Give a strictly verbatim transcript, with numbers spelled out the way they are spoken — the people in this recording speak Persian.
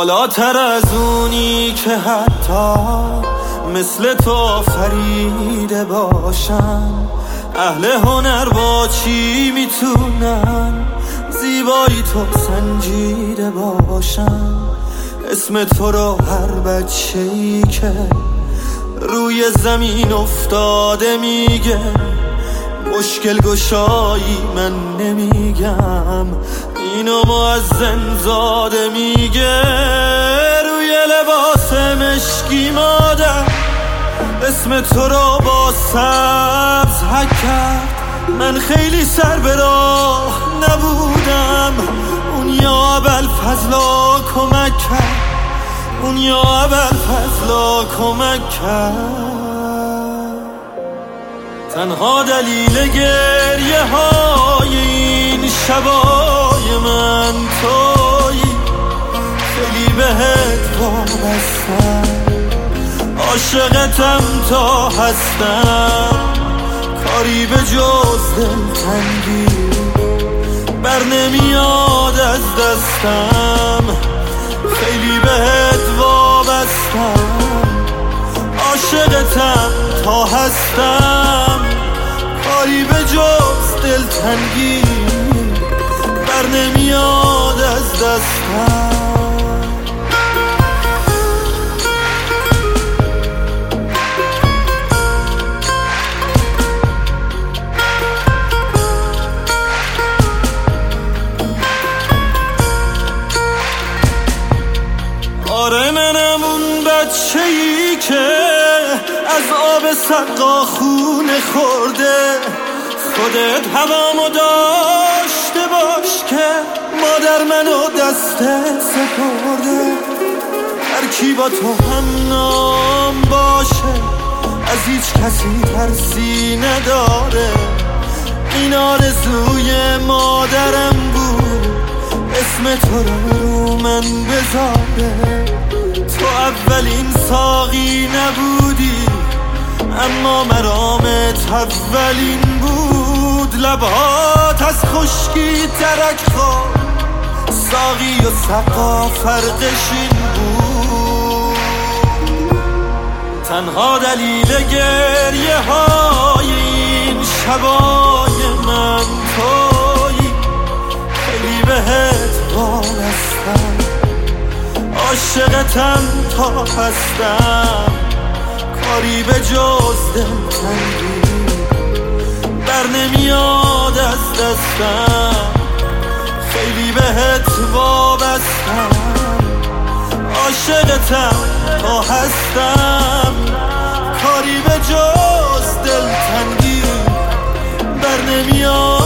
بالاتر از اونی که حتی مثل تو فریده باشن. اهل هنر با چی میتونن زیبایی تو سنجیده باشن؟ اسم تو رو هر بچه‌ای که روی زمین افتاده میگه. مشکل گشایی من نمیگم، اینو مؤذن زاده میگه. روی لباس مشکی مادر اسم تو رو با سبز حک کرد. من خیلی سر به راه نبودم، اون یا ابوالفضلا کمک کرد، اون یا ابوالفضلا کمک کرد. تنها دلیل گریه های این شبای من تویی، خیلی بهت وابستم، عاشقتم تا هستم. کاری به جز دلتنگی بر نمیاد از دستم، خیلی بهت وابستم، عاشقتم تا هستم. کاری به جز دلتنگی بر نمیاد از دستم. آره منم اون بچه‌ای که از آب سقا خونه خورده. خودت هوامو داشته باش که مادر منو دستت سپرده. هر کی با تو هم نام باشه از هیچ کسی ترسی نداره. این آرزوی مادرم بود اسم تو رو رو من بذاره. تو اولین ساقی نبودی اما مرامت اولین بود. لبهات از خشکی ترک خورد، ساقی و سقا فرقش این بود. تنها دلیل گریه های این شبای من تویی، خیلی بهت وابستم، عاشقتم تا هستم. کاری به جز دلتنگی بر نمیاد از دستم، خیلی بهت وابستم، عاشقتم تا هستم. کاری به جز دلتنگی بر نمیاد